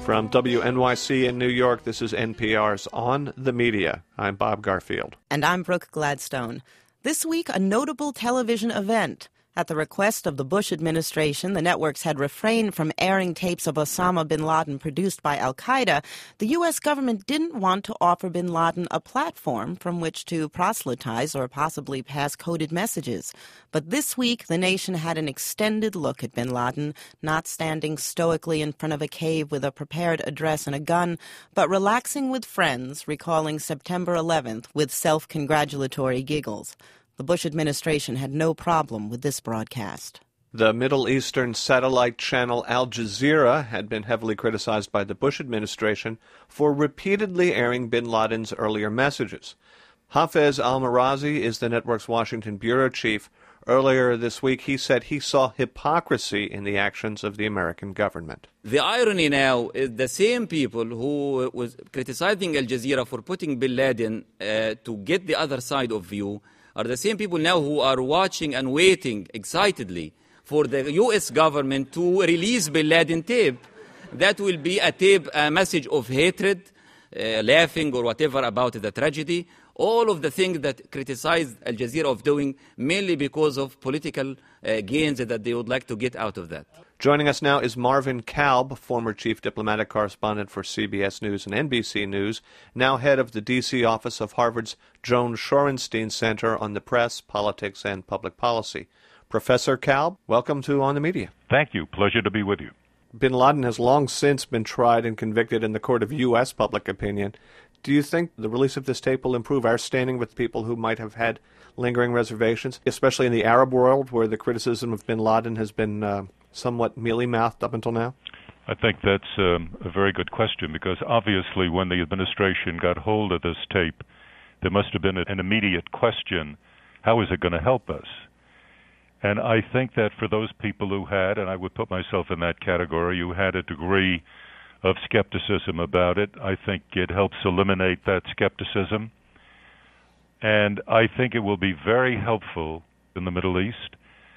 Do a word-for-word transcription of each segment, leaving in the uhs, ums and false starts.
From W N Y C in New York, this is N P R's On the Media. I'm Bob Garfield. And I'm Brooke Gladstone. This week, a notable television event. At the request of the Bush administration, the networks had refrained from airing tapes of Osama bin Laden produced by al-Qaeda. The U S government didn't want to offer bin Laden a platform from which to proselytize or possibly pass coded messages. But this week, the nation had an extended look at bin Laden, not standing stoically in front of a cave with a prepared address and a gun, but relaxing with friends, recalling September eleventh with self-congratulatory giggles. The Bush administration had no problem with this broadcast. The Middle Eastern satellite channel Al Jazeera had been heavily criticized by the Bush administration for repeatedly airing bin Laden's earlier messages. Hafez al-Marazi is the network's Washington bureau chief. Earlier this week, he said he saw hypocrisy in the actions of the American government. The irony now is the same people who was criticizing Al Jazeera for putting bin Laden uh, to get the other side of view are the same people now who are watching and waiting excitedly for the U S government to release bin Laden tape. That will be a tape, a message of hatred, uh, laughing or whatever about the tragedy. All of the things that criticized Al Jazeera of doing mainly because of political uh, gains that they would like to get out of that. Joining us now is Marvin Kalb, former chief diplomatic correspondent for C B S News and N B C News, now head of the D C office of Harvard's Joan Shorenstein Center on the Press, Politics, and Public Policy. Professor Kalb, welcome to On the Media. Thank you. Pleasure to be with you. Bin Laden has long since been tried and convicted in the court of U S public opinion. Do you think the release of this tape will improve our standing with people who might have had lingering reservations, especially in the Arab world where the criticism of bin Laden has been uh, somewhat mealy-mouthed up until now? I think that's um, a very good question, because obviously when the administration got hold of this tape, there must have been an immediate question, how is it going to help us? And I think that for those people who had, and I would put myself in that category, who had a degree of skepticism about it, I think it helps eliminate that skepticism. And I think it will be very helpful in the Middle East,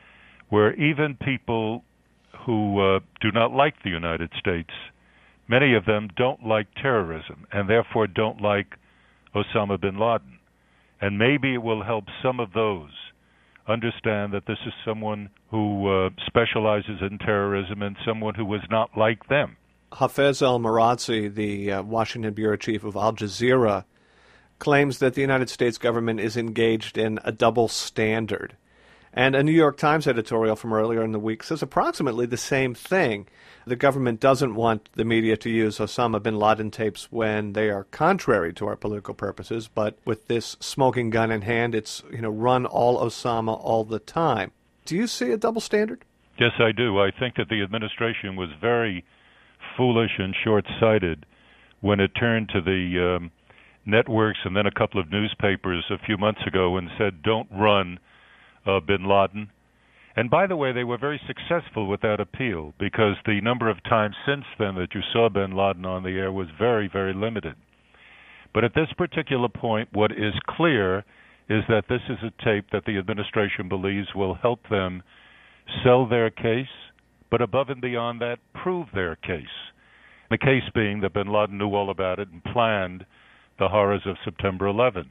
where even people who uh, do not like the United States, many of them don't like terrorism and therefore don't like Osama bin Laden. And maybe it will help some of those understand that this is someone who uh, specializes in terrorism and someone who was not like them. Hafez al-Marazi, the uh, Washington bureau chief of Al Jazeera, claims that the United States government is engaged in a double standard. And a New York Times editorial from earlier in the week says approximately the same thing. The government doesn't want the media to use Osama bin Laden tapes when they are contrary to our political purposes, but with this smoking gun in hand, it's, you know, run all Osama all the time. Do you see a double standard? Yes, I do. I think that the administration was very foolish and short-sighted when it turned to the um, networks and then a couple of newspapers a few months ago and said, don't run uh, bin Laden. And by the way, they were very successful with that appeal, because the number of times since then that you saw bin Laden on the air was very, very limited. But at this particular point, what is clear is that this is a tape that the administration believes will help them sell their case, but above and beyond that, prove their case. The case being that bin Laden knew all about it and planned the horrors of September eleventh.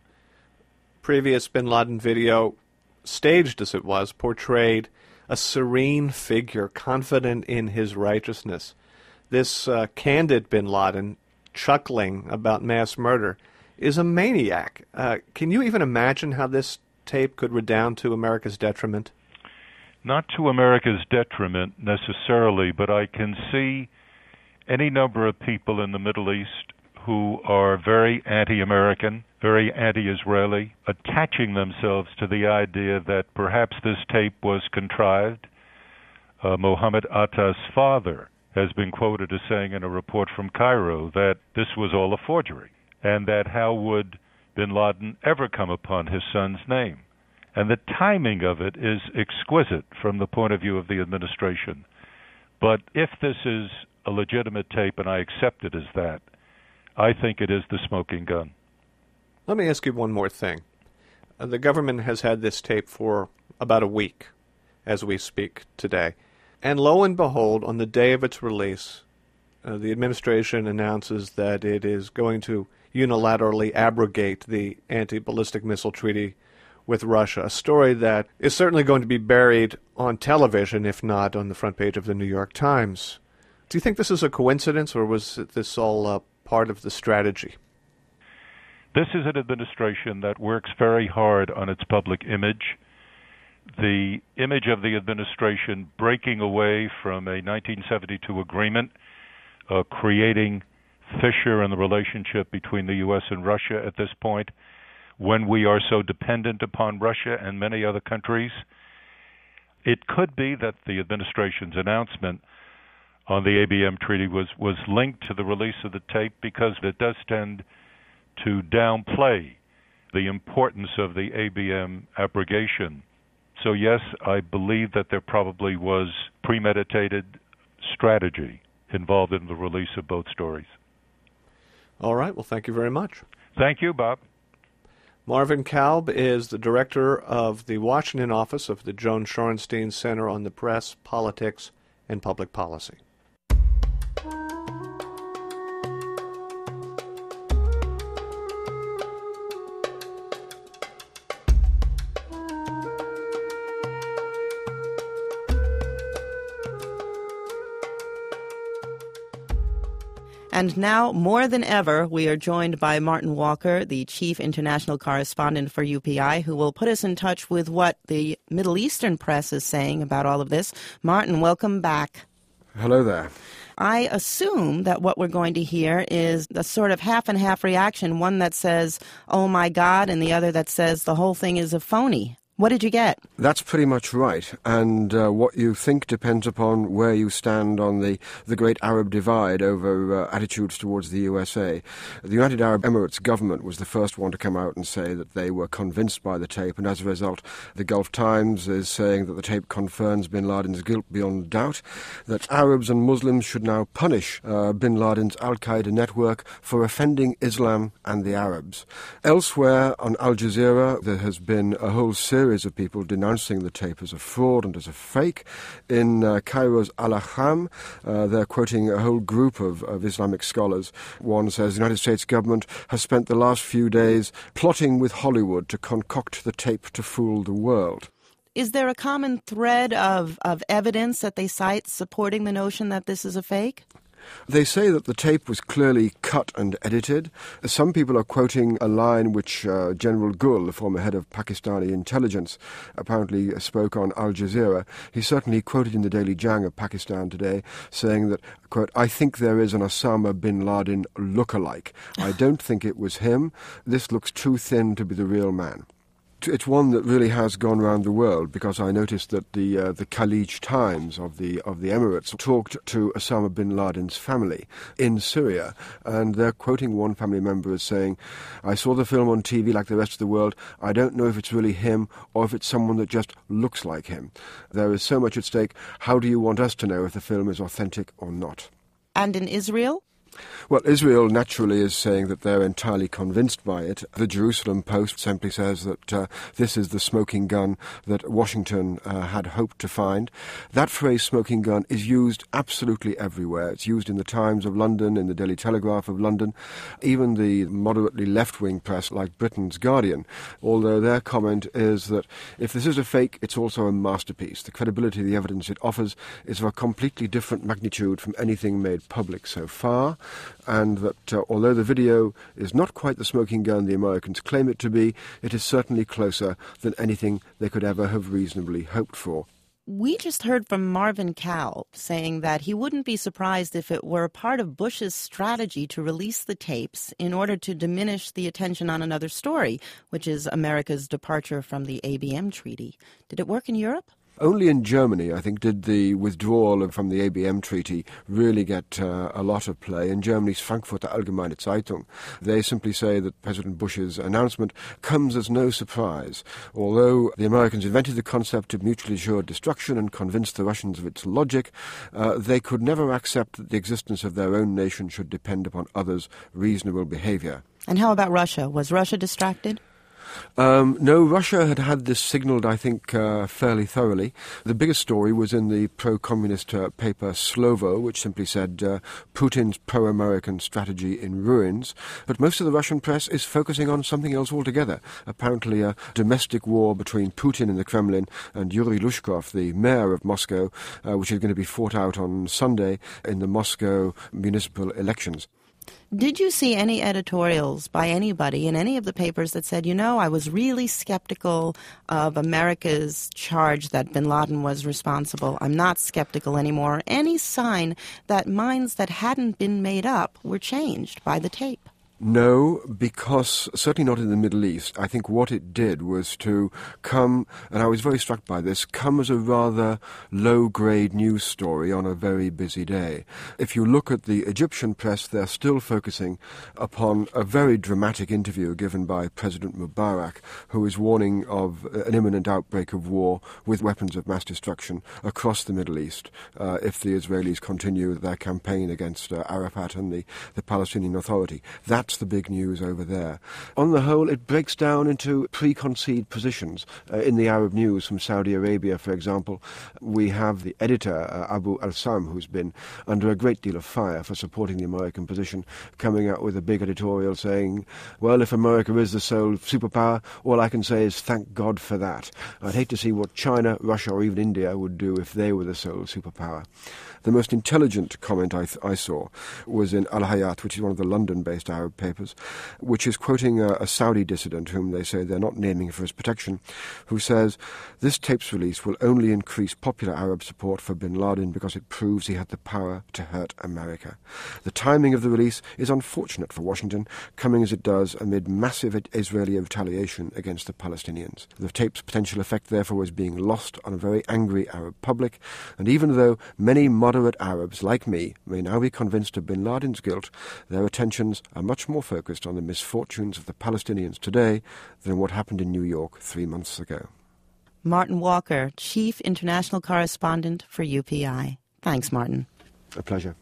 Previous bin Laden video, staged as it was, portrayed a serene figure, confident in his righteousness. This uh, candid bin Laden, chuckling about mass murder, is a maniac. Uh, can you even imagine how this tape could redound to America's detriment? Not to America's detriment necessarily, but I can see any number of people in the Middle East who are very anti-American, very anti-Israeli, attaching themselves to the idea that perhaps this tape was contrived. Uh, Mohammed Atta's father has been quoted as saying in a report from Cairo that this was all a forgery, and that how would bin Laden ever come upon his son's name? And the timing of it is exquisite from the point of view of the administration. But if this is a legitimate tape, and I accept it as that, I think it is the smoking gun. Let me ask you one more thing. Uh, the government has had this tape for about a week as we speak today. And lo and behold, on the day of its release, uh, the administration announces that it is going to unilaterally abrogate the anti-ballistic missile treaty with Russia, a story that is certainly going to be buried on television, if not on the front page of the New York Times. Do you think this is a coincidence, or was this all uh, part of the strategy? This is an administration that works very hard on its public image. The image of the administration breaking away from a nineteen seventy-two agreement, uh, creating fissure in the relationship between the U S and Russia at this point, when we are so dependent upon Russia and many other countries. It could be that the administration's announcement on the A B M treaty was, was linked to the release of the tape, because it does tend to downplay the importance of the A B M abrogation. So yes, I believe that there probably was premeditated strategy involved in the release of both stories. All right. Well, thank you very much. Thank you, Bob. Marvin Kalb is the director of the Washington office of the Joan Shorenstein Center on the Press, Politics, and Public Policy. And now, more than ever, we are joined by Martin Walker, the chief international correspondent for U P I, who will put us in touch with what the Middle Eastern press is saying about all of this. Martin, welcome back. Hello there. I assume that what we're going to hear is a sort of half-and-half reaction, one that says, oh my God, and the other that says the whole thing is a phony. What did you get? That's pretty much right. And uh, what you think depends upon where you stand on the, the great Arab divide over uh, attitudes towards the U S A. The United Arab Emirates government was the first one to come out and say that they were convinced by the tape, and as a result, the Gulf Times is saying that the tape confirms bin Laden's guilt beyond doubt, that Arabs and Muslims should now punish uh, bin Laden's al-Qaeda network for offending Islam and the Arabs. Elsewhere on Al Jazeera, there has been a whole series of people denouncing the tape as a fraud and as a fake. In uh, Cairo's Al-Ahram, uh, they're quoting a whole group of, of Islamic scholars. One says the United States government has spent the last few days plotting with Hollywood to concoct the tape to fool the world. Is there a common thread of, of evidence that they cite supporting the notion that this is a fake? They say that the tape was clearly cut and edited. Some people are quoting a line which uh, General Gul, the former head of Pakistani intelligence, apparently spoke on Al Jazeera. He certainly quoted in the Daily Jang of Pakistan today, saying that, quote, I think there is an Osama bin Laden look-alike. I don't think it was him. This looks too thin to be the real man. It's one that really has gone around the world, because I noticed that the uh, the Khalij Times of the of the Emirates talked to Osama bin Laden's family in Syria, and they're quoting one family member as saying, I saw the film on T V like the rest of the world. I don't know if it's really him or if it's someone that just looks like him. There is so much at stake. How do you want us to know if the film is authentic or not? And in Israel? Well, Israel naturally is saying that they're entirely convinced by it. The Jerusalem Post simply says that uh, this is the smoking gun that Washington uh, had hoped to find. That phrase, smoking gun, is used absolutely everywhere. It's used in the Times of London, in the Daily Telegraph of London, even the moderately left-wing press like Britain's Guardian, although their comment is that if this is a fake, it's also a masterpiece. The credibility of the evidence it offers is of a completely different magnitude from anything made public so far, and that uh, although the video is not quite the smoking gun the Americans claim it to be, it is certainly closer than anything they could ever have reasonably hoped for. We just heard from Marvin Kalb saying that he wouldn't be surprised if it were part of Bush's strategy to release the tapes in order to diminish the attention on another story, which is America's departure from the A B M treaty. Did it work in Europe? Only in Germany, I think, did the withdrawal from the A B M treaty really get uh, a lot of play. In Germany's Frankfurter Allgemeine Zeitung, they simply say that President Bush's announcement comes as no surprise. Although the Americans invented the concept of mutually assured destruction and convinced the Russians of its logic, uh, they could never accept that the existence of their own nation should depend upon others' reasonable behavior. And how about Russia? Was Russia distracted? Um, no, Russia had had this signalled, I think, uh, fairly thoroughly. The biggest story was in the pro-communist uh, paper Slovo, which simply said uh, Putin's pro-American strategy in ruins. But most of the Russian press is focusing on something else altogether. Apparently a domestic war between Putin in the Kremlin and Yuri Lushkov, the mayor of Moscow, uh, which is going to be fought out on Sunday in the Moscow municipal elections. Did you see any editorials by anybody in any of the papers that said, you know, I was really skeptical of America's charge that bin Laden was responsible. I'm not skeptical anymore. Any sign that minds that hadn't been made up were changed by the tape? No, because certainly not in the Middle East. I think what it did was to come, and I was very struck by this, come as a rather low-grade news story on a very busy day. If you look at the Egyptian press, they're still focusing upon a very dramatic interview given by President Mubarak, who is warning of an imminent outbreak of war with weapons of mass destruction across the Middle East uh, if the Israelis continue their campaign against uh, Arafat and the, the Palestinian Authority. That's the big news over there. On the whole, it breaks down into preconceived positions. Uh, in the Arab news from Saudi Arabia, for example, we have the editor, uh, Abu al-Sam, who's been under a great deal of fire for supporting the American position, coming out with a big editorial saying, well, if America is the sole superpower, all I can say is thank God for that. I'd hate to see what China, Russia, or even India would do if they were the sole superpower. The most intelligent comment I, th- I saw was in Al-Hayat, which is one of the London-based Arab papers, which is quoting a, a Saudi dissident whom they say they're not naming for his protection, who says, this tape's release will only increase popular Arab support for bin Laden because it proves he had the power to hurt America. The timing of the release is unfortunate for Washington, coming as it does amid massive Israeli retaliation against the Palestinians. The tape's potential effect, therefore, is being lost on a very angry Arab public, and even though many modern Moderate Arabs, like me, may now be convinced of bin Laden's guilt, their attentions are much more focused on the misfortunes of the Palestinians today than what happened in New York three months ago. Martin Walker, Chief International Correspondent for U P I. Thanks, Martin. A pleasure.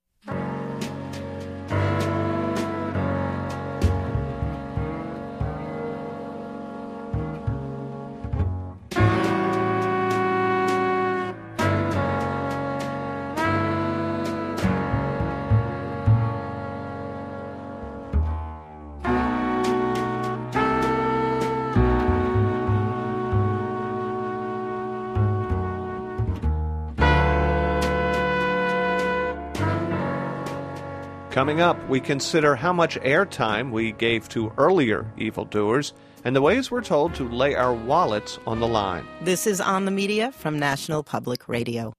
Coming up, we consider how much airtime we gave to earlier evildoers and the ways we're told to lay our wallets on the line. This is On the Media from National Public Radio.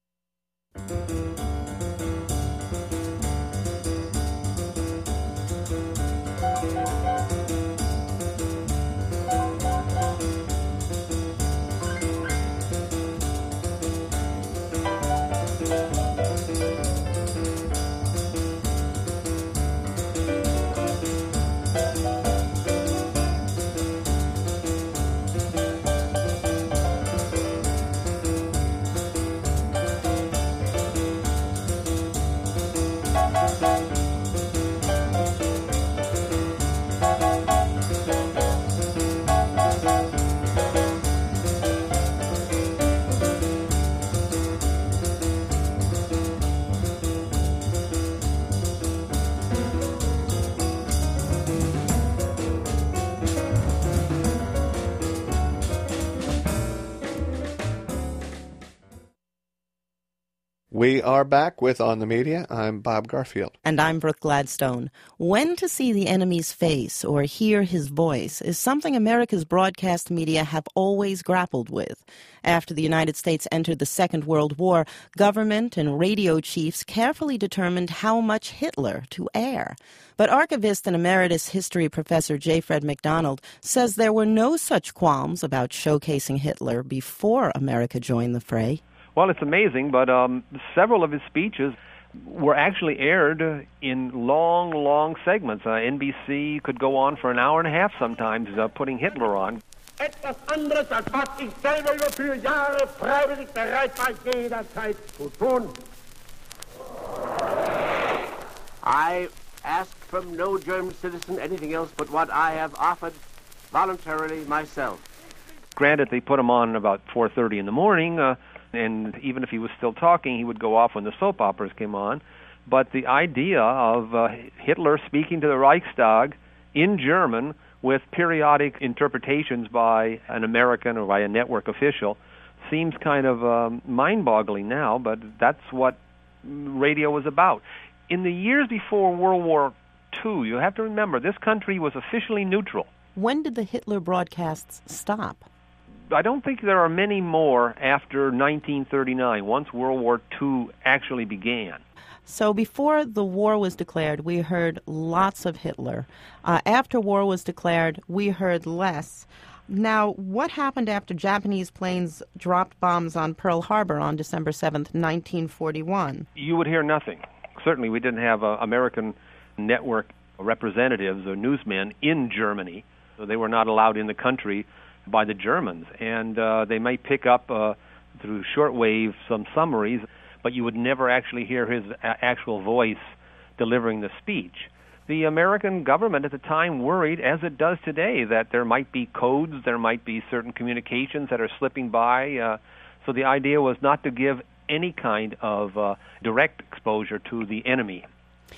We are back with On the Media. I'm Bob Garfield. And I'm Brooke Gladstone. When to see the enemy's face or hear his voice is something America's broadcast media have always grappled with. After the United States entered the Second World War, government and radio chiefs carefully determined how much Hitler to air. But archivist and emeritus history professor J. Fred McDonald says there were no such qualms about showcasing Hitler before America joined the fray. Well, it's amazing, but um, several of his speeches were actually aired in long, long segments. Uh, N B C could go on for an hour and a half sometimes uh, putting Hitler on. Etwas anderes als was ich selber über vier Jahre freiwillig bereit war, jederzeit zu tun. I ask from no German citizen anything else but what I have offered voluntarily myself. Granted, they put him on about four thirty in the morning, uh, and even if he was still talking, he would go off when the soap operas came on. But the idea of uh, Hitler speaking to the Reichstag in German with periodic interpretations by an American or by a network official seems kind of um, mind-boggling now, but that's what radio was about. In the years before World War Two, you have to remember, this country was officially neutral. When did the Hitler broadcasts stop? I don't think there are many more after nineteen thirty-nine, once World War Two actually began. So before the war was declared, we heard lots of Hitler. Uh, after war was declared, we heard less. Now, what happened after Japanese planes dropped bombs on Pearl Harbor on December seventh, nineteen forty-one? You would hear nothing. Certainly, we didn't have uh, American network representatives or newsmen in Germany. So they were not allowed in the country by the Germans. And uh, they might pick up uh, through shortwave some summaries, but you would never actually hear his a- actual voice delivering the speech. The American government at the time worried, as it does today, that there might be codes, there might be certain communications that are slipping by. Uh, so the idea was not to give any kind of uh, direct exposure to the enemy.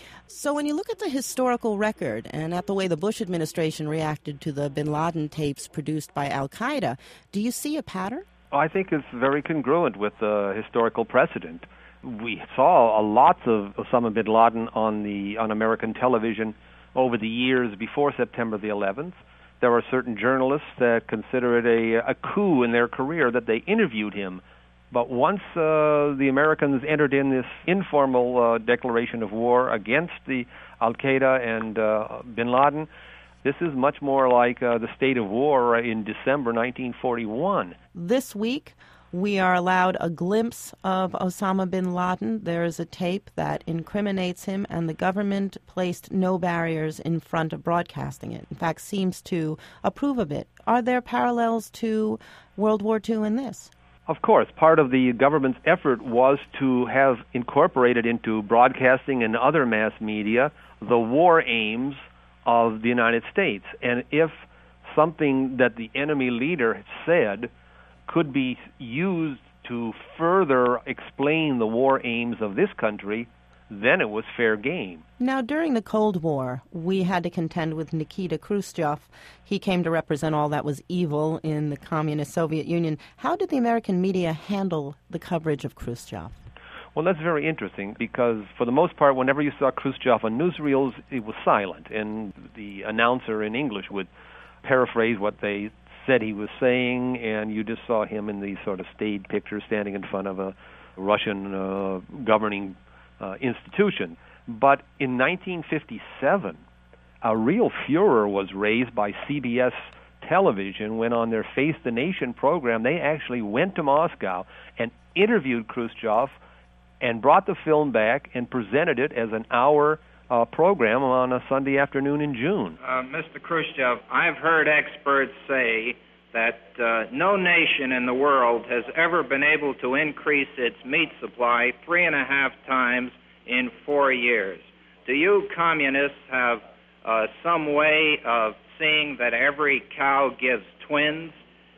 So when you look at the historical record and at the way the Bush administration reacted to the bin Laden tapes produced by al-Qaeda, do you see a pattern? I think it's very congruent with the historical precedent. We saw a lots of Osama bin Laden on the on American television over the years before September the eleventh. There were certain journalists that consider it a, a coup in their career that they interviewed him. But once uh, the Americans entered in this informal uh, declaration of war against the al-Qaeda and uh, bin Laden, this is much more like uh, the state of war in December nineteen forty-one. This week, we are allowed a glimpse of Osama bin Laden. There is a tape that incriminates him, and the government placed no barriers in front of broadcasting it. In fact, seems to approve of it. Are there parallels to World War Two in this? Of course, part of the government's effort was to have incorporated into broadcasting and other mass media the war aims of the United States. And if something that the enemy leader said could be used to further explain the war aims of this country, then it was fair game. Now, during the Cold War, we had to contend with Nikita Khrushchev. He came to represent all that was evil in the communist Soviet Union. How did the American media handle the coverage of Khrushchev? Well, that's very interesting because, for the most part, whenever you saw Khrushchev on newsreels, it was silent, and the announcer in English would paraphrase what they said he was saying, and you just saw him in these sort of staid pictures standing in front of a Russian uh, governing uh, institution. But in nineteen fifty-seven, a real furor was raised by C B S television when on their Face the Nation program, they actually went to Moscow and interviewed Khrushchev and brought the film back and presented it as an hour uh, program on a Sunday afternoon in June. Uh, Mister Khrushchev, I've heard experts say that uh, no nation in the world has ever been able to increase its meat supply three and a half times in four years. Do you communists have uh, some way of seeing that every cow gives twins?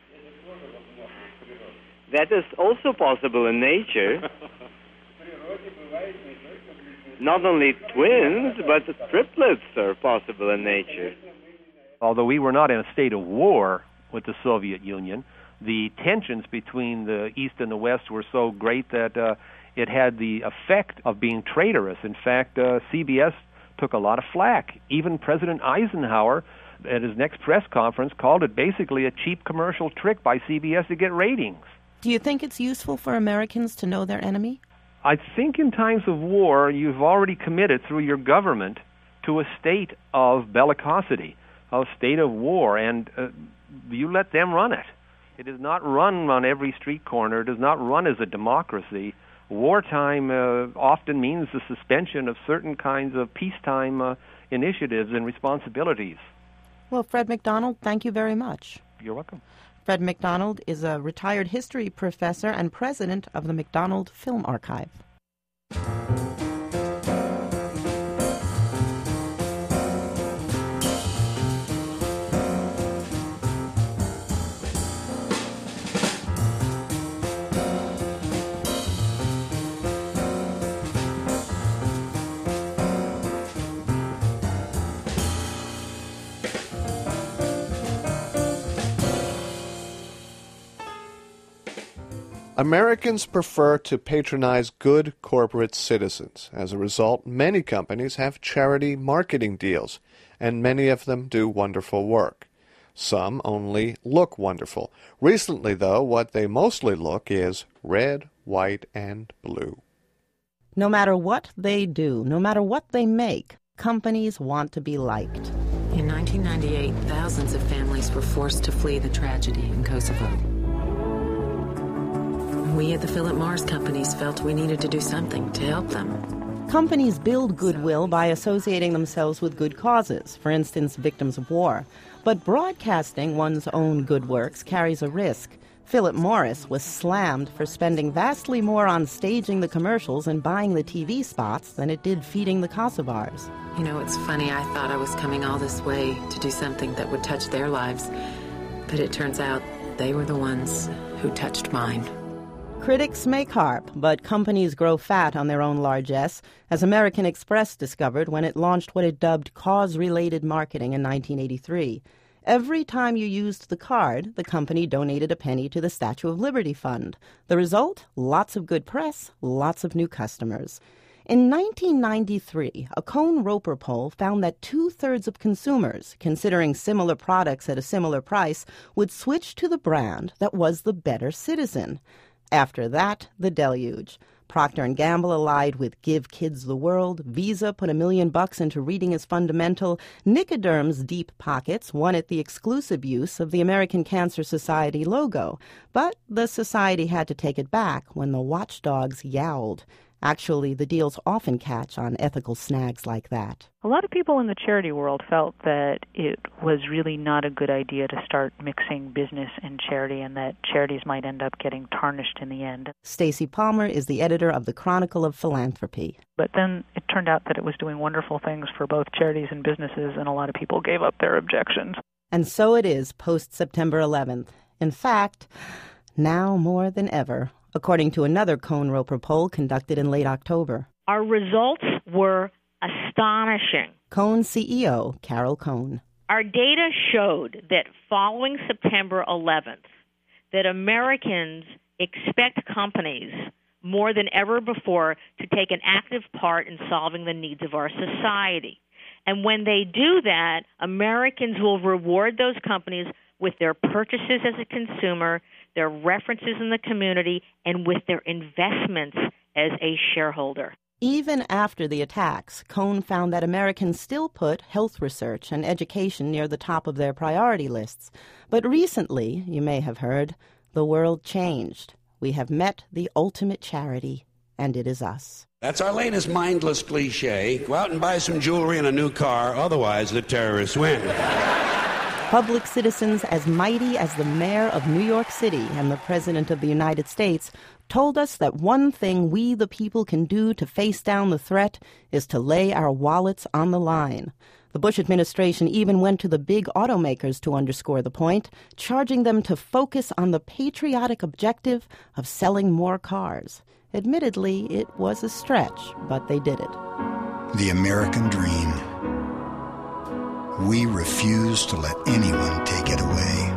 That is also possible in nature. Not only twins, but triplets are possible in nature. Although we were not in a state of war with the Soviet Union, the tensions between the East and the West were so great that uh, it had the effect of being traitorous. In fact, uh, C B S took a lot of flack. Even President Eisenhower, at his next press conference, called it basically a cheap commercial trick by C B S to get ratings. Do you think it's useful for Americans to know their enemy? I think in times of war, you've already committed through your government to a state of bellicosity, a state of war, and uh, you let them run it. It is not run on every street corner. It does not run as a democracy. Wartime uh, often means the suspension of certain kinds of peacetime uh, initiatives and responsibilities. Well, Fred McDonald, thank you very much. You're welcome. Fred McDonald is a retired history professor and president of the McDonald Film Archive. Americans prefer to patronize good corporate citizens. As a result, many companies have charity marketing deals, and many of them do wonderful work. Some only look wonderful. Recently, though, what they mostly look is red, white, and blue. No matter what they do, no matter what they make, companies want to be liked. In nineteen ninety-eight, thousands of families were forced to flee the tragedy in Kosovo. We at the Philip Morris companies felt we needed to do something to help them. Companies build goodwill by associating themselves with good causes, for instance, victims of war. But broadcasting one's own good works carries a risk. Philip Morris was slammed for spending vastly more on staging the commercials and buying the T V spots than it did feeding the Kosovars. You know, it's funny, I thought I was coming all this way to do something that would touch their lives. But it turns out they were the ones who touched mine. Critics may carp, but companies grow fat on their own largesse, as American Express discovered when it launched what it dubbed cause-related marketing in nineteen eighty-three. Every time you used the card, the company donated a penny to the Statue of Liberty Fund. The result? Lots of good press, lots of new customers. In nineteen ninety-three, a Cohn-Roper poll found that two-thirds of consumers, considering similar products at a similar price, would switch to the brand that was the better citizen. After that, the deluge. Procter and Gamble allied with Give Kids the World. Visa put a million bucks into Reading is Fundamental. Nicoderm's deep pockets wanted the exclusive use of the American Cancer Society logo. But the society had to take it back when the watchdogs yowled. Actually, the deals often catch on ethical snags like that. A lot of people in the charity world felt that it was really not a good idea to start mixing business and charity, and that charities might end up getting tarnished in the end. Stacey Palmer is the editor of the Chronicle of Philanthropy. But then it turned out that it was doing wonderful things for both charities and businesses, and a lot of people gave up their objections. And so it is post-September eleventh. In fact, now more than ever, according to another Cohn-Roper poll conducted in late October. Our results were astonishing. Cohn C E O Carol Cohn. Our data showed that following September eleventh, that Americans expect companies more than ever before to take an active part in solving the needs of our society. And when they do that, Americans will reward those companies with their purchases as a consumer, their references in the community, and with their investments as a shareholder. Even after the attacks, Cohn found that Americans still put health research and education near the top of their priority lists. But recently, you may have heard, the world changed. We have met the ultimate charity, and it is us. That's our latest mindless cliche. Go out and buy some jewelry and a new car, otherwise the terrorists win. Public citizens as mighty as the mayor of New York City and the president of the United States told us that one thing we the people can do to face down the threat is to lay our wallets on the line. The Bush administration even went to the big automakers to underscore the point, charging them to focus on the patriotic objective of selling more cars. Admittedly, it was a stretch, but they did it. The American dream. We refuse to let anyone take it away.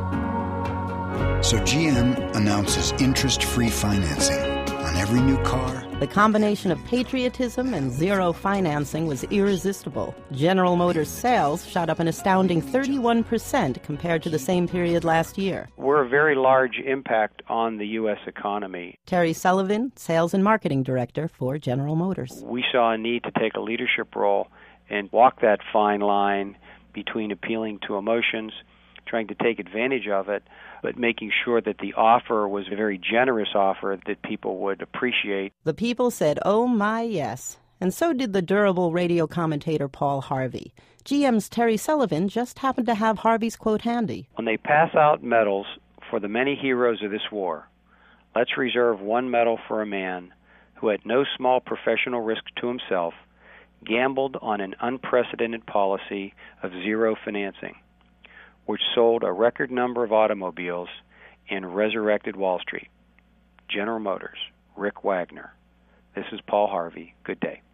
So G M announces interest-free financing on every new car. The combination of patriotism and zero financing was irresistible. General Motors sales shot up an astounding thirty-one percent compared to the same period last year. We're a very large impact on the U S economy. Terry Sullivan, Sales and Marketing Director for General Motors. We saw a need to take a leadership role and walk that fine line between appealing to emotions, trying to take advantage of it, but making sure that the offer was a very generous offer that people would appreciate. The people said, oh my yes. And so did the durable radio commentator Paul Harvey. G M's Terry Sullivan just happened to have Harvey's quote handy. When they pass out medals for the many heroes of this war, let's reserve one medal for a man who, at no small professional risk to himself, gambled on an unprecedented policy of zero financing, which sold a record number of automobiles and resurrected Wall Street. General Motors, Rick Wagner. This is Paul Harvey. Good day.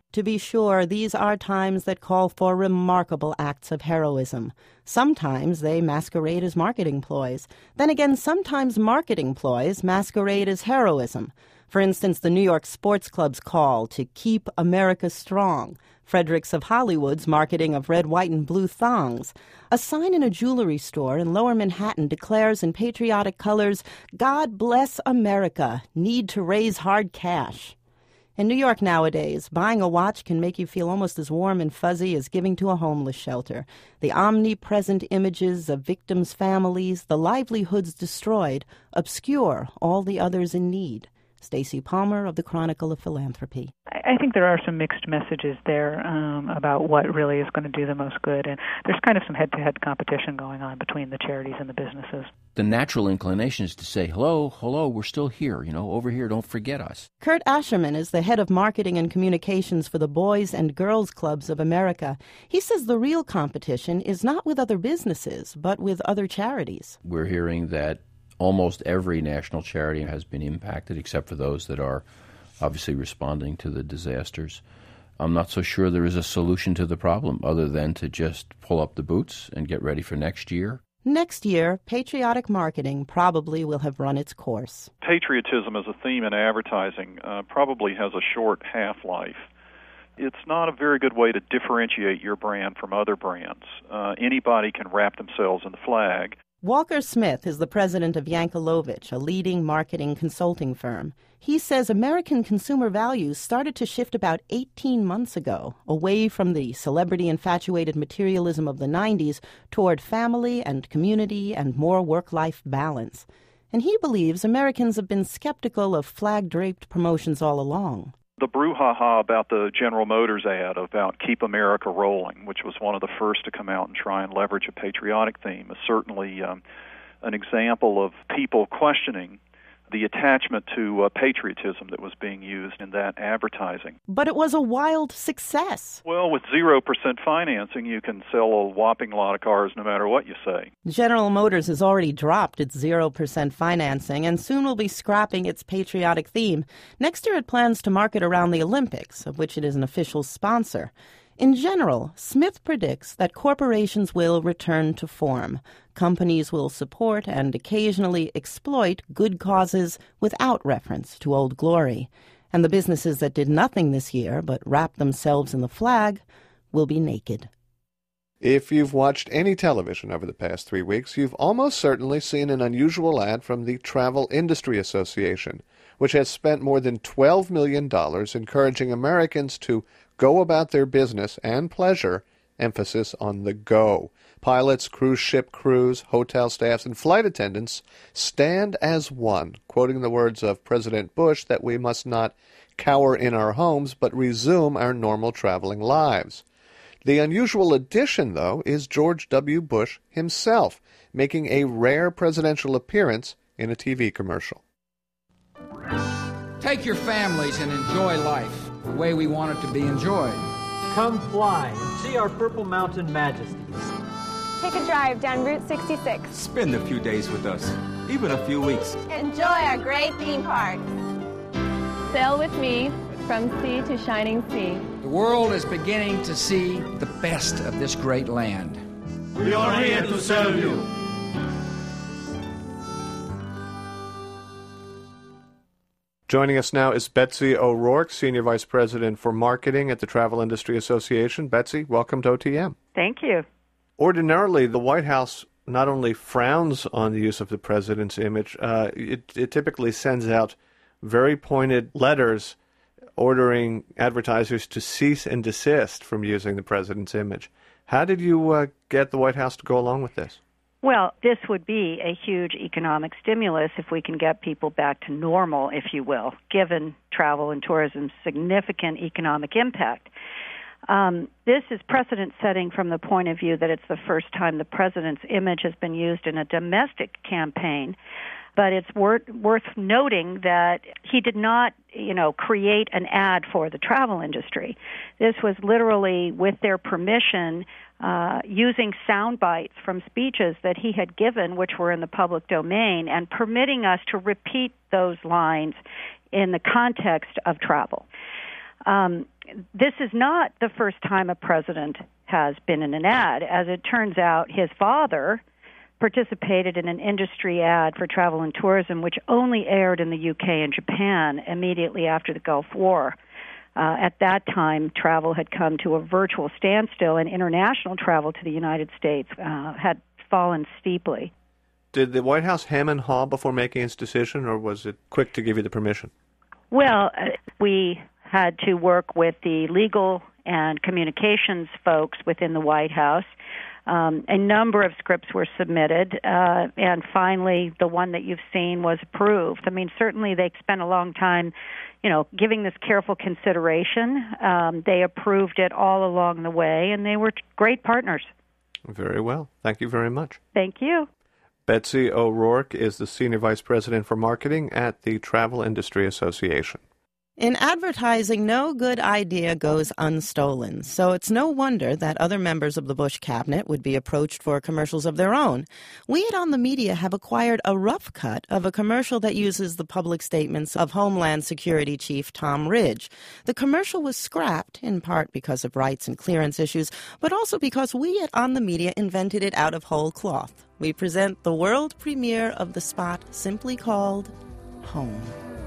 To be sure, these are times that call for remarkable acts of heroism. Sometimes they masquerade as marketing ploys. Then again, sometimes marketing ploys masquerade as heroism. For instance, the New York Sports Club's call to keep America strong, Fredericks of Hollywood's marketing of red, white, and blue thongs. A sign in a jewelry store in Lower Manhattan declares in patriotic colors, "God bless America, need to raise hard cash." In New York nowadays, buying a watch can make you feel almost as warm and fuzzy as giving to a homeless shelter. The omnipresent images of victims' families, the livelihoods destroyed, obscure all the others in need. Stacey Palmer of the Chronicle of Philanthropy. I think there are some mixed messages there um, about what really is going to do the most good, and there's kind of some head-to-head competition going on between the charities and the businesses. The natural inclination is to say, hello, hello, we're still here, you know, over here, don't forget us. Kurt Asherman is the head of marketing and communications for the Boys and Girls Clubs of America. He says the real competition is not with other businesses, but with other charities. We're hearing that almost every national charity has been impacted, except for those that are obviously responding to the disasters. I'm not so sure there is a solution to the problem other than to just pull up the boots and get ready for next year. Next year, patriotic marketing probably will have run its course. Patriotism as a theme in advertising uh, probably has a short half-life. It's not a very good way to differentiate your brand from other brands. Uh, anybody can wrap themselves in the flag. Walker Smith is the president of Yankelovich, a leading marketing consulting firm. He says American consumer values started to shift about eighteen months ago, away from the celebrity-infatuated materialism of the nineties toward family and community and more work-life balance. And he believes Americans have been skeptical of flag-draped promotions all along. The brouhaha about the General Motors ad about Keep America Rolling, which was one of the first to come out and try and leverage a patriotic theme, is certainly um, an example of people questioning the attachment to uh, patriotism that was being used in that advertising. But it was a wild success. Well, with zero percent financing, you can sell a whopping lot of cars no matter what you say. General Motors has already dropped its zero percent financing and soon will be scrapping its patriotic theme. Next year it plans to market around the Olympics, of which it is an official sponsor. In general, Smith predicts that corporations will return to form. Companies will support and occasionally exploit good causes without reference to old glory. And the businesses that did nothing this year but wrapped themselves in the flag will be naked. If you've watched any television over the past three weeks, you've almost certainly seen an unusual ad from the Travel Industry Association, which has spent more than twelve million dollars encouraging Americans to go about their business and pleasure, emphasis on the go. Pilots, cruise ship crews, hotel staffs, and flight attendants stand as one, quoting the words of President Bush that we must not cower in our homes but resume our normal traveling lives. The unusual addition, though, is George W. Bush himself, making a rare presidential appearance in a T V commercial. Take your families and enjoy life the way we want it to be enjoyed. Come fly and see our Purple Mountain majesties. Take a drive down Route sixty-six. Spend a few days with us, even a few weeks. Enjoy our great theme parks. Sail with me from sea to shining sea. The world is beginning to see the best of this great land. We are here to serve you. Joining us now is Betsy O'Rourke, Senior Vice President for Marketing at the Travel Industry Association. Betsy, welcome to O T M. Thank you. Ordinarily, the White House not only frowns on the use of the president's image, uh, it, it typically sends out very pointed letters ordering advertisers to cease and desist from using the president's image. How did you uh, get the White House to go along with this? Well, this would be a huge economic stimulus if we can get people back to normal, if you will, given travel and tourism's significant economic impact. Um, this is precedent-setting from the point of view that it's the first time the president's image has been used in a domestic campaign. But it's worth, worth noting that he did not, you know, create an ad for the travel industry. This was literally, with their permission, uh, using sound bites from speeches that he had given, which were in the public domain, and permitting us to repeat those lines in the context of travel. Um, this is not the first time a president has been in an ad. As it turns out, his father participated in an industry ad for travel and tourism, which only aired in the U K and Japan immediately after the Gulf War. Uh, at that time, travel had come to a virtual standstill, and international travel to the United States uh, had fallen steeply. Did the White House hem and haw before making its decision, or was it quick to give you the permission? Well, uh, we had to work with the legal and communications folks within the White House. Um, a number of scripts were submitted, uh, and finally the one that you've seen was approved. I mean, certainly they spent a long time, you know, giving this careful consideration. Um, they approved it all along the way, and they were great partners. Very well. Thank you very much. Thank you. Betsy O'Rourke is the Senior Vice President for Marketing at the Travel Industry Association. In advertising, no good idea goes unstolen, so it's no wonder that other members of the Bush cabinet would be approached for commercials of their own. We at On the Media have acquired a rough cut of a commercial that uses the public statements of Homeland Security Chief Tom Ridge. The commercial was scrapped, in part because of rights and clearance issues, but also because we at On the Media invented it out of whole cloth. We present the world premiere of the spot simply called Home.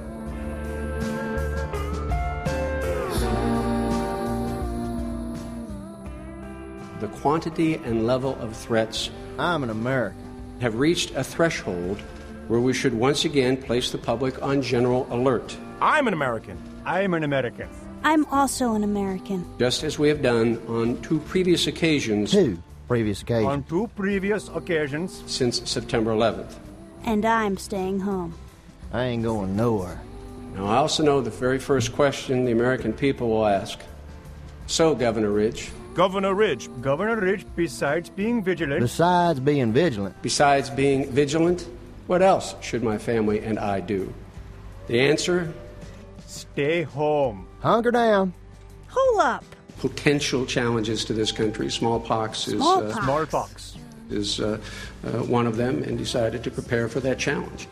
The quantity and level of threats I'm an American have reached a threshold where we should once again place the public on general alert. I'm an American. I'm an American. I'm also an American. Just as we have done on two previous occasions. Two previous occasions. On two previous occasions. Since September eleventh. And I'm staying home. I ain't going nowhere. Now, I also know the very first question the American people will ask. So, Governor Ridge. Governor Ridge. Governor Ridge, besides being vigilant... Besides being vigilant. Besides being vigilant, what else should my family and I do? The answer? Stay home. Hunker down. Hold up. Potential challenges to this country. Smallpox is... Smallpox. Uh, Smallpox. is uh, uh, one of them, and decided to prepare for that challenge.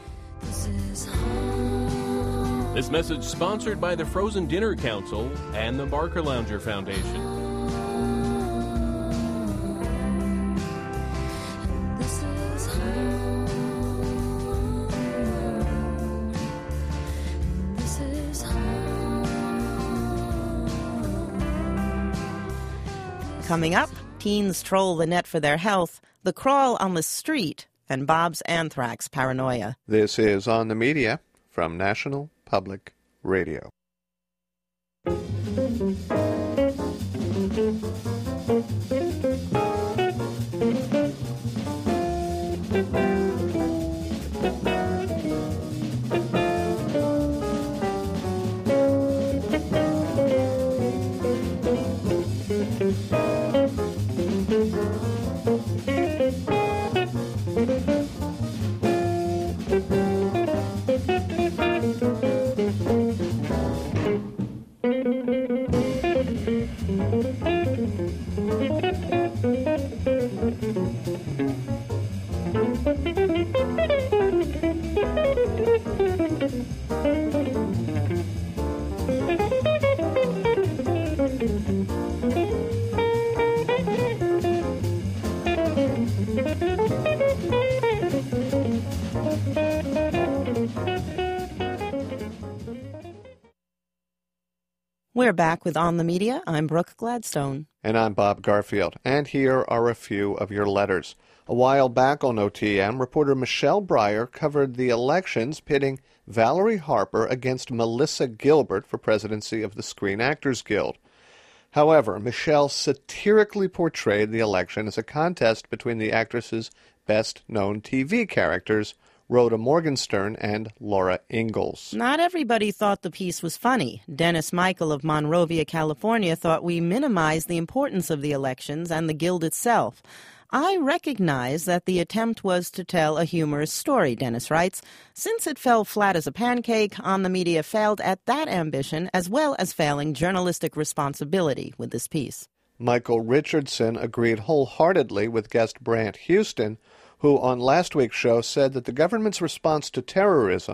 This message sponsored by the Frozen Dinner Council and the Barker Lounger Foundation. Coming up, teens troll the net for their health, the crawl on the street, and Bob's anthrax paranoia. This is On the Media from National Public Radio. We're back with On the Media. I'm Brooke Gladstone. And I'm Bob Garfield. And here are a few of your letters. A while back on O T M, reporter Michelle Breyer covered the elections pitting Valerie Harper against Melissa Gilbert for presidency of the Screen Actors Guild. However, Michelle satirically portrayed the election as a contest between the actress's best-known T V characters, Rhoda Morgenstern and Laura Ingalls. Not everybody thought the piece was funny. Dennis Michael of Monrovia, California, thought we minimized the importance of the elections and the Guild itself. I recognize that the attempt was to tell a humorous story, Dennis writes. Since it fell flat as a pancake, On the Media failed at that ambition as well as failing journalistic responsibility with this piece. Michael Richardson agreed wholeheartedly with guest Brant Houston, who on last week's show said that the government's response to terrorism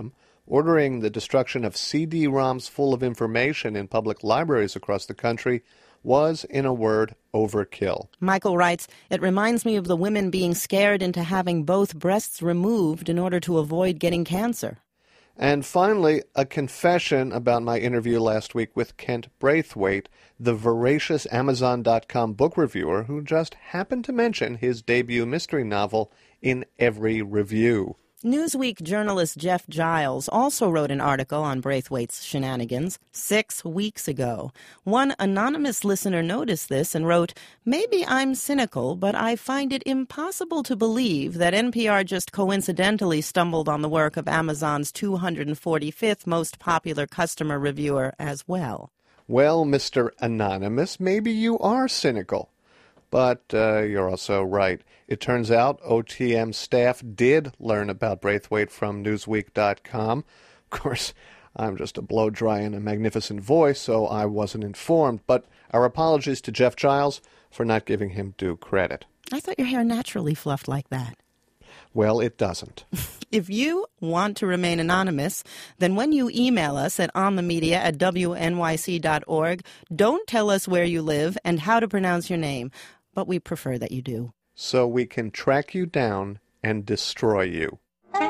ordering the destruction of C D ROMs full of information in public libraries across the country was, in a word, overkill. Michael writes, it reminds me of the women being scared into having both breasts removed in order to avoid getting cancer. And finally, a confession about my interview last week with Kent Braithwaite, the voracious Amazon dot com book reviewer who just happened to mention his debut mystery novel in every review. Newsweek journalist Jeff Giles also wrote an article on Braithwaite's shenanigans six weeks ago. One anonymous listener noticed this and wrote, maybe I'm cynical, but I find it impossible to believe that N P R just coincidentally stumbled on the work of Amazon's two hundred forty-fifth most popular customer reviewer as well. Well, Mister Anonymous, maybe you are cynical. But uh, you're also right. It turns out O T M staff did learn about Braithwaite from Newsweek dot com. Of course, I'm just a blow-dry and a magnificent voice, so I wasn't informed. But our apologies to Jeff Giles for not giving him due credit. I thought your hair naturally fluffed like that. Well, it doesn't. If you want to remain anonymous, then when you email us at onthemedia at W N Y C dot org, don't tell us where you live and how to pronounce your name. But we prefer that you do. So we can track you down and destroy you.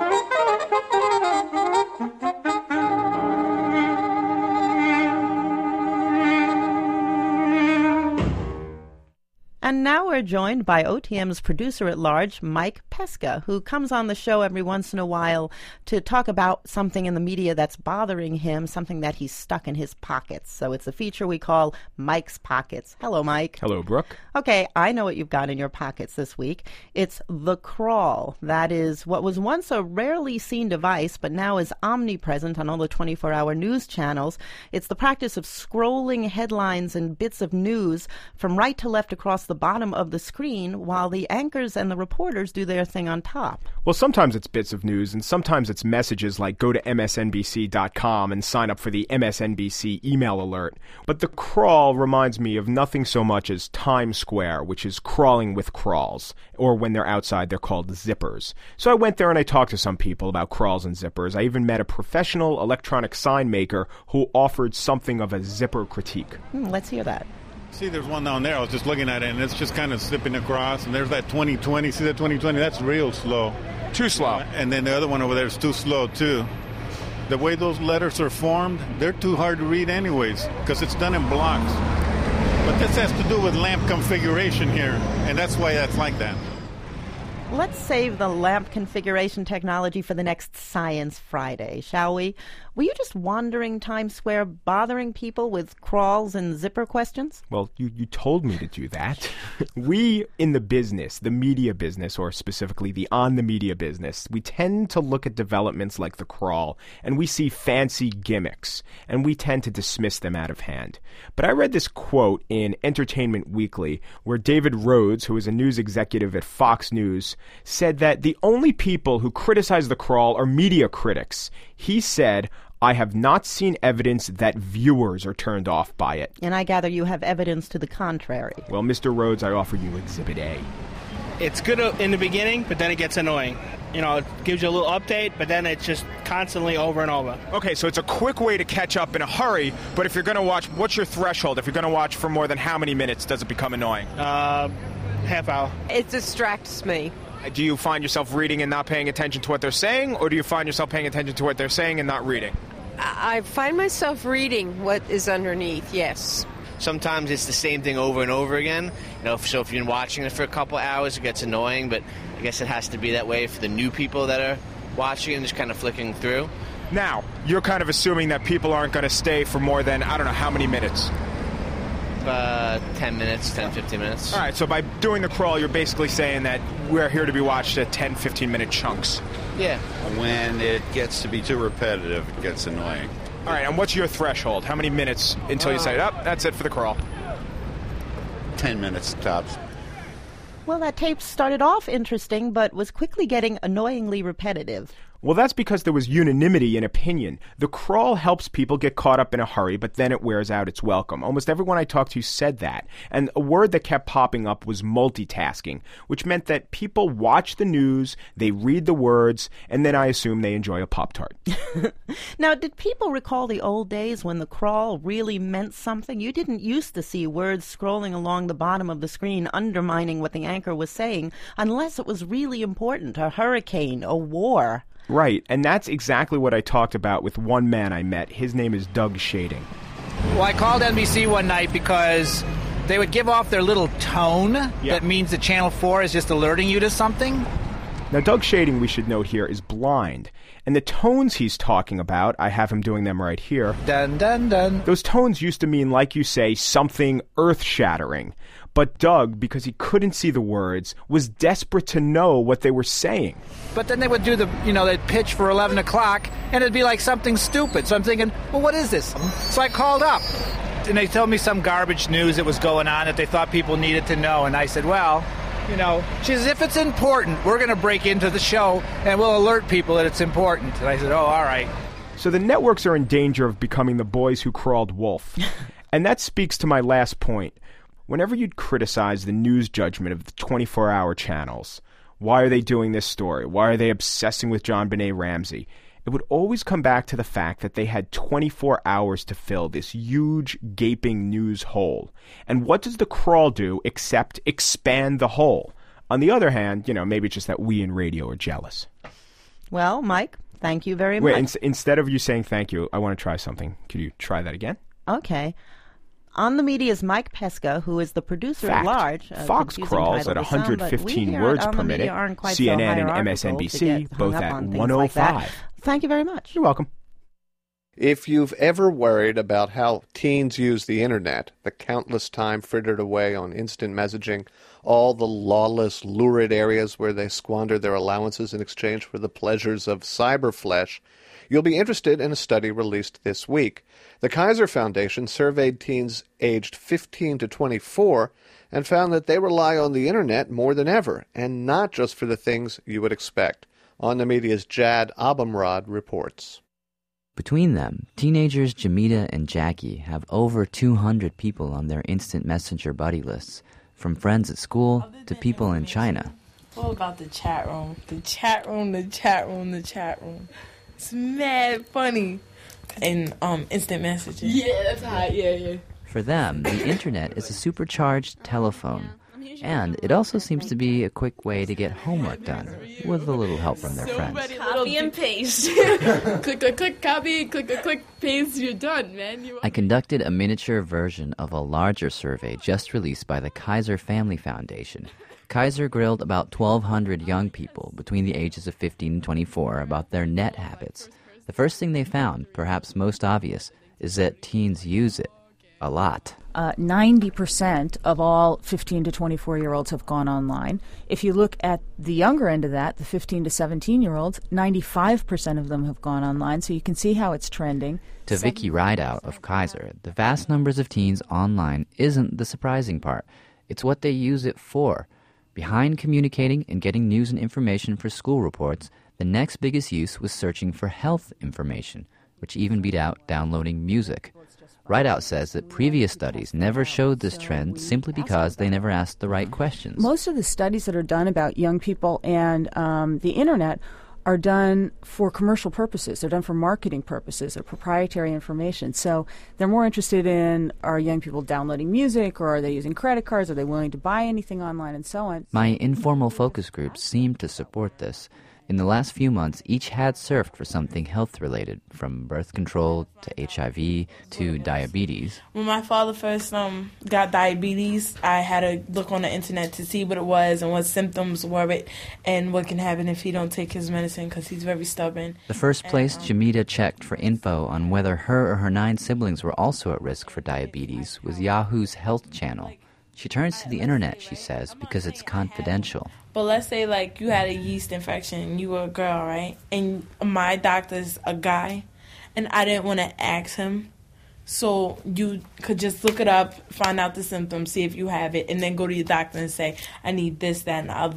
And now we're joined by O T M's producer-at-large, Mike Pesca, who comes on the show every once in a while to talk about something in the media that's bothering him, something that he's stuck in his pockets. So it's a feature we call Mike's Pockets. Hello, Mike. Hello, Brooke. Okay, I know what you've got in your pockets this week. It's The Crawl. That is what was once a rarely seen device, but now is omnipresent on all the twenty-four hour news channels. It's the practice of scrolling headlines and bits of news from right to left across the bottom of the screen while the anchors and the reporters do their thing on top. Well, sometimes it's bits of news, and sometimes it's messages like go to M S N B C dot com and sign up for the M S N B C email alert. But The Crawl reminds me of nothing so much as Times Square, which is crawling with crawls, or when they're outside, they're called zippers. So I went there and I talked to some people about crawls and zippers. I even met a professional electronic sign maker who offered something of a zipper critique. Hmm, let's hear that. See, there's one down there. I was just looking at it, and it's just kind of slipping across. And there's that twenty twenty. See that twenty twenty? That's real slow. Too slow. And then the other one over there is too slow, too. The way those letters are formed, they're too hard to read anyways, because it's done in blocks. But this has to do with lamp configuration here, and that's why that's like that. Let's save the lamp configuration technology for the next Science Friday, shall we? Were you just wandering Times Square, bothering people with crawls and zipper questions? Well, you, you told me to do that. We, in the business, the media business, or specifically the on-the-media business, we tend to look at developments like the crawl, and we see fancy gimmicks, and we tend to dismiss them out of hand. But I read this quote in Entertainment Weekly, where David Rhodes, who is a news executive at Fox News, said that the only people who criticize the crawl are media critics. He said, I have not seen evidence that viewers are turned off by it. And I gather you have evidence to the contrary. Well, Mister Rhodes, I offer you Exhibit A. It's good in the beginning, but then it gets annoying. You know, it gives you a little update, but then it's just constantly over and over. Okay, so it's a quick way to catch up in a hurry, but if you're going to watch, what's your threshold? If you're going to watch for more than how many minutes does it become annoying? Uh, half hour. It distracts me. Do you find yourself reading and not paying attention to what they're saying, or do you find yourself paying attention to what they're saying and not reading? I find myself reading what is underneath, yes. Sometimes it's the same thing over and over again. You know, so if you've been watching it for a couple hours, it gets annoying, but I guess it has to be that way for the new people that are watching and just kind of flicking through. Now, you're kind of assuming that people aren't going to stay for more than, I don't know, how many minutes? Uh, ten minutes, ten, fifteen minutes. All right, so by doing the crawl, you're basically saying that we're here to be watched at ten, fifteen minute chunks. Yeah. When it gets to be too repetitive, it gets annoying. All right, and what's your threshold? How many minutes until you say, oh, that's it for the crawl? Ten minutes tops. Well, that tape started off interesting, but was quickly getting annoyingly repetitive. Well, that's because there was unanimity in opinion. The crawl helps people get caught up in a hurry, but then it wears out its welcome. Almost everyone I talked to said that. And a word that kept popping up was multitasking, which meant that people watch the news, they read the words, and then I assume they enjoy a Pop-Tart. Now, did people recall the old days when the crawl really meant something? You didn't used to see words scrolling along the bottom of the screen undermining what the anchor was saying, unless it was really important, a hurricane, a war. Right, and that's exactly what I talked about with one man I met. His name is Doug Shading. Well, I called N B C one night because they would give off their little tone yeah. that means that Channel four is just alerting you to something. Now, Doug Shading, we should note here, is blind. And the tones he's talking about, I have him doing them right here. Dun, dun, dun. Those tones used to mean, like you say, something earth-shattering. But Doug, because he couldn't see the words, was desperate to know what they were saying. But then they would do the, you know, they'd pitch for eleven o'clock, and it'd be like something stupid. So I'm thinking, well, what is this? So I called up, and they told me some garbage news that was going on that they thought people needed to know. And I said, well, you know, she says, if it's important, we're going to break into the show, and we'll alert people that it's important. And I said, oh, all right. So the networks are in danger of becoming the boys who crawled wolf. And that speaks to my last point. Whenever you'd criticize the news judgment of the twenty-four hour channels, why are they doing this story? Why are they obsessing with JonBenet Ramsey? It would always come back to the fact that they had twenty-four hours to fill this huge, gaping news hole. And what does the crawl do except expand the hole? On the other hand, you know, maybe it's just that we in radio are jealous. Well, Mike, thank you very Wait, much. in- instead of you saying thank you, I want to try something. Could you try that again? Okay. On the Media's Mike Pesca, who is the producer Fact. at large. Uh, Fox crawls at one hundred fifteen some, words at per minute. minute. So C N N and hierarchical M S N B to C, get hung both up at on things one oh five. like that. Thank you very much. You're welcome. If you've ever worried about how teens use the internet, the countless time frittered away on instant messaging, all the lawless, lurid areas where they squander their allowances in exchange for the pleasures of cyberflesh, you'll be interested in a study released this week. The Kaiser Foundation surveyed teens aged fifteen to twenty-four and found that they rely on the internet more than ever, and not just for the things you would expect. On the Media's Jad Abumrad reports. Between them, teenagers Jamita and Jackie have over two hundred people on their instant messenger buddy lists, from friends at school to people in China. What about the chat room? The chat room, the chat room, the chat room. It's mad funny. And um, instant messaging. Yeah, that's hot. Yeah, yeah. For them, the internet is a supercharged telephone. And it also seems to be a quick way to get homework done, with a little help from their so friends. Many copy and paste. click, click, click, copy, click, click, click, paste, you're done, man. You I conducted a miniature version of a larger survey just released by the Kaiser Family Foundation. Kaiser grilled about twelve hundred young people between the ages of fifteen and twenty-four about their net habits. The first thing they found, perhaps most obvious, is that teens use it a lot. Uh, ninety percent of all fifteen to twenty-four-year-olds have gone online. If you look at the younger end of that, the fifteen to seventeen-year-olds, ninety-five percent of them have gone online, so you can see how it's trending. To Vicky Rideout of Kaiser, the vast numbers of teens online isn't the surprising part. It's what they use it for. Behind communicating and getting news and information for school reports, the next biggest use was searching for health information, which even beat out downloading music. Rideout says that previous studies never showed this trend simply because they never asked the right questions. Most of the studies that are done about young people and um, the internet are done for commercial purposes. They're done for marketing purposes or proprietary information. So they're more interested in, are young people downloading music, or are they using credit cards? Are they willing to buy anything online, and so on? My informal focus groups seem to support this. In the last few months, each had surfed for something health-related, from birth control to H I V to diabetes. When my father first um got diabetes, I had to look on the internet to see what it was and what symptoms were it and what can happen if he don't take his medicine, because he's very stubborn. The first place Jamita checked for info on whether her or her nine siblings were also at risk for diabetes was Yahoo's Health Channel. She turns to the internet, she says, because it's confidential. But let's say, like, you had a yeast infection and you were a girl, right? And my doctor's a guy, and I didn't want to ask him. So you could just look it up, find out the symptoms, see if you have it, and then go to your doctor and say, I need this, that, and the other.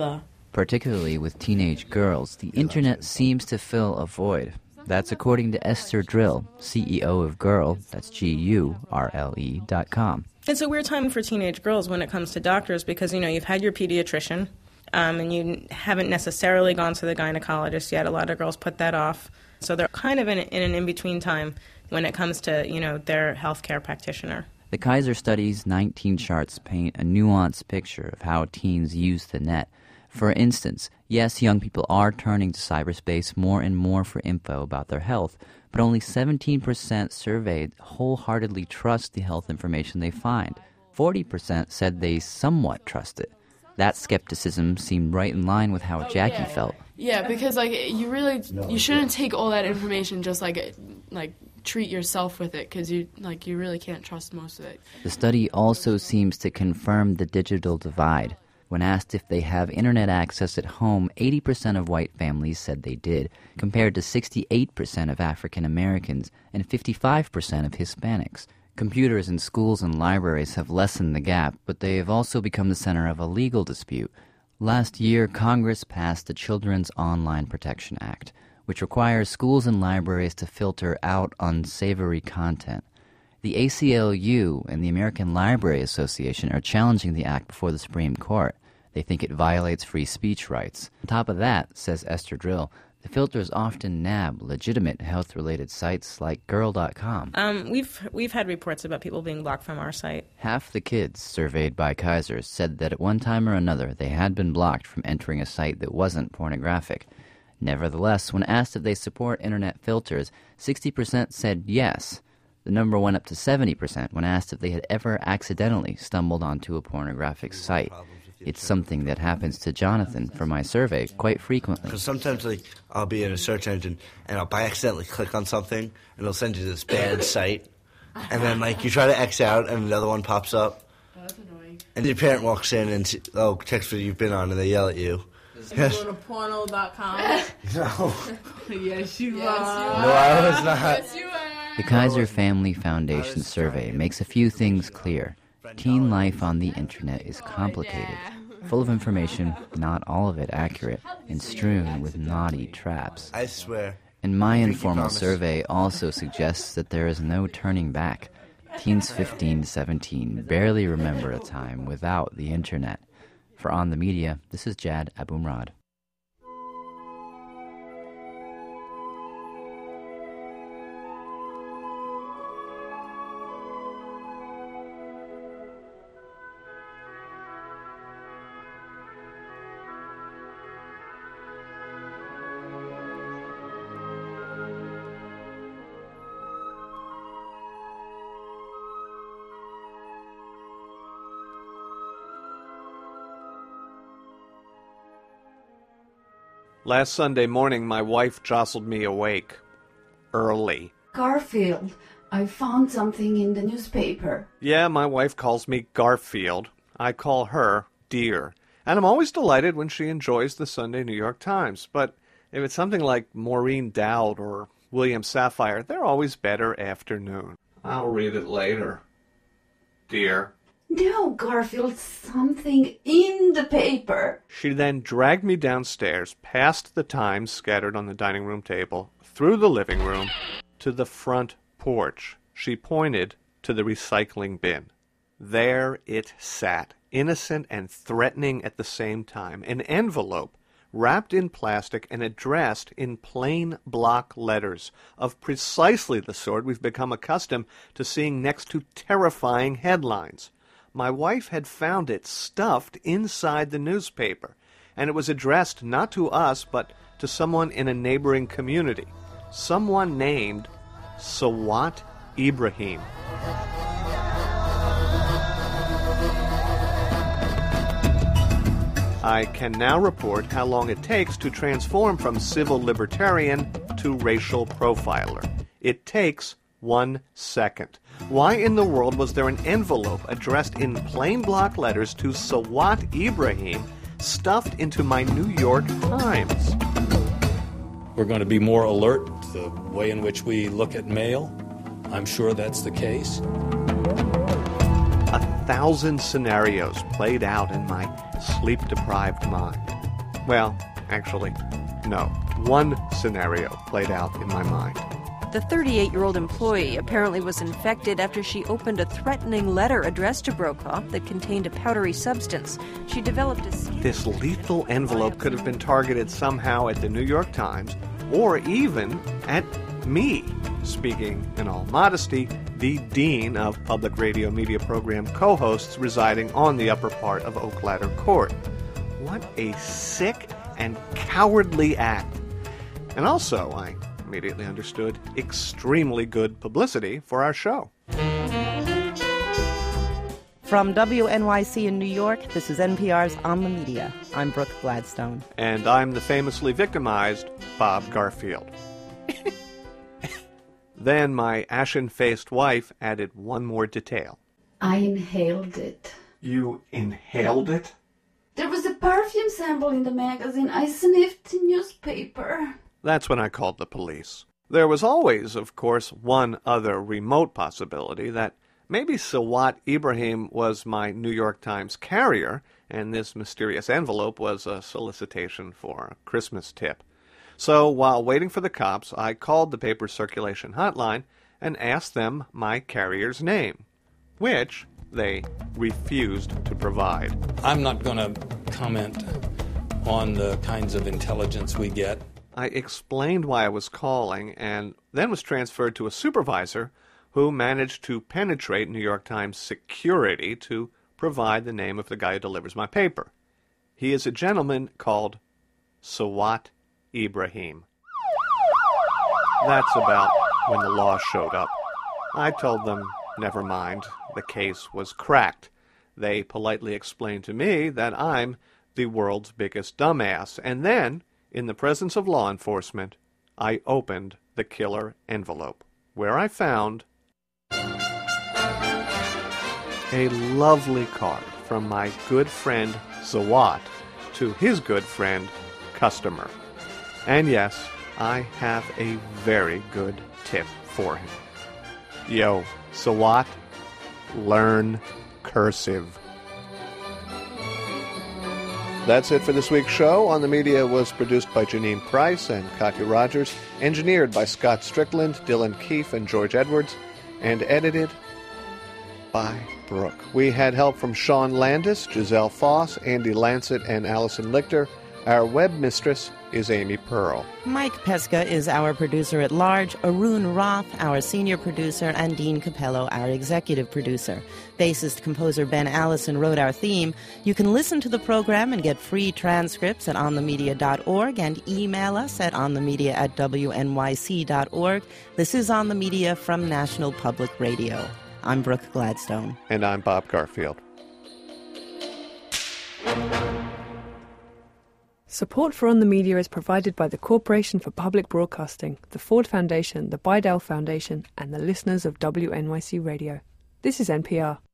Particularly with teenage girls, the internet seems to fill a void. That's according to Esther Drill, C E O of Gurle, that's G U R L E dot com. It's a weird time for teenage girls when it comes to doctors because, you know, you've had your pediatrician, um, and you haven't necessarily gone to the gynecologist yet. A lot of girls put that off. So they're kind of in, in an in-between time when it comes to, you know, their healthcare practitioner. The Kaiser Study's nineteen charts paint a nuanced picture of how teens use the net. For instance, yes, young people are turning to cyberspace more and more for info about their health, but only seventeen percent surveyed wholeheartedly trust the health information they find. forty percent said they somewhat trust it. That skepticism seemed right in line with how Jackie yeah. felt. Yeah, because like you really you shouldn't take all that information just like like treat yourself with it because you like you really can't trust most of it. The study also seems to confirm the digital divide. When asked if they have internet access at home, eighty percent of white families said they did, compared to sixty-eight percent of African Americans and fifty-five percent of Hispanics. Computers in schools and libraries have lessened the gap, but they have also become the center of a legal dispute. Last year, Congress passed the Children's Online Protection Act, which requires schools and libraries to filter out unsavory content. The A C L U and the American Library Association are challenging the act before the Supreme Court. They think it violates free speech rights. On top of that, says Esther Drill, the filters often nab legitimate health-related sites like Gurle dot com. Um, we've we've had reports about people being blocked from our site. Half the kids surveyed by Kaiser said that at one time or another they had been blocked from entering a site that wasn't pornographic. Nevertheless, when asked if they support internet filters, sixty percent said yes. The number went up to seventy percent when asked if they had ever accidentally stumbled onto a pornographic site. It's something that happens to Jonathan from my survey quite frequently. Because sometimes like, I'll be in a search engine and I'll by accidentally click on something and it'll send you to this bad site. And then like you try to X out and another one pops up. That's annoying. And your parent walks in and, see, oh, text what you've been on, and they yell at you. You go to porno dot com? No. Yes, you yes, are. No, I was not. Yes, you are. The Kaiser Family Foundation survey makes a few things clear. Teen life on the internet is complicated, full of information, not all of it accurate, and strewn with naughty traps. I swear. And my informal survey also suggests that there is no turning back. Teens fifteen to seventeen barely remember a time without the internet. For On the Media, this is Jad Abumrad. Last Sunday morning, my wife jostled me awake. Early. Garfield, I found something in the newspaper. Yeah, my wife calls me Garfield. I call her Dear. And I'm always delighted when she enjoys the Sunday New York Times. But if it's something like Maureen Dowd or William Safire, they're always better afternoon. I'll read it later. Dear. No, Garfield, something in the paper. She then dragged me downstairs, past the Times scattered on the dining room table, through the living room, to the front porch. She pointed to the recycling bin. There it sat, innocent and threatening at the same time, an envelope wrapped in plastic and addressed in plain block letters of precisely the sort we've become accustomed to seeing next to terrifying headlines. My wife had found it stuffed inside the newspaper, and it was addressed not to us, but to someone in a neighboring community, someone named Sawat Ibrahim. I can now report how long it takes to transform from civil libertarian to racial profiler. It takes one second. Why in the world was there an envelope addressed in plain block letters to Sawat Ibrahim stuffed into my New York Times? We're going to be more alert to the way in which we look at mail. I'm sure that's the case. A thousand scenarios played out in my sleep-deprived mind. Well, actually, no. One scenario played out in my mind. The thirty-eight-year-old employee apparently was infected after she opened a threatening letter addressed to Brokaw that contained a powdery substance. She developed a skin... This lethal envelope could have been targeted somehow at the New York Times, or even at me. Speaking in all modesty, the Dean of Public Radio Media Program co-hosts residing on the upper part of Oak Ladder Court. What a sick and cowardly act. And also, I immediately understood, extremely good publicity for our show. From W N Y C in New York, this is N P R's On the Media. I'm Brooke Gladstone. And I'm the famously victimized Bob Garfield. Then my ashen-faced wife added one more detail. I inhaled it. You inhaled it? There was a perfume sample in the magazine. I sniffed newspaper. That's when I called the police. There was always, of course, one other remote possibility, that maybe Sawat Ibrahim was my New York Times carrier, and this mysterious envelope was a solicitation for a Christmas tip. So, while waiting for the cops, I called the paper's circulation hotline and asked them my carrier's name, which they refused to provide. I'm not going to comment on the kinds of intelligence we get. I explained why I was calling and then was transferred to a supervisor who managed to penetrate New York Times security to provide the name of the guy who delivers my paper. He is a gentleman called Sawat Ibrahim. That's about when the law showed up. I told them, never mind, the case was cracked. They politely explained to me that I'm the world's biggest dumbass, and then, in the presence of law enforcement, I opened the killer envelope, where I found a lovely card from my good friend Sawat to his good friend Customer. And yes, I have a very good tip for him. Yo, Sawat, learn cursive. That's it for this week's show. On the Media was produced by Janine Price and Katya Rogers, engineered by Scott Strickland, Dylan Keefe, and George Edwards, and edited by Brooke. We had help from Sean Landis, Giselle Foss, Andy Lancet, and Allison Lichter. Our web mistress is Amy Pearl. Mike Pesca is our producer at large, Arun Roth, our senior producer, and Dean Capello, our executive producer. Bassist composer Ben Allison wrote our theme. You can listen to the program and get free transcripts at on the media dot org and email us at onthemedia at w n y c dot org. This is On the Media from National Public Radio. I'm Brooke Gladstone. And I'm Bob Garfield. Support for On the Media is provided by the Corporation for Public Broadcasting, the Ford Foundation, the Bidell Foundation, and the listeners of W N Y C Radio. This is N P R.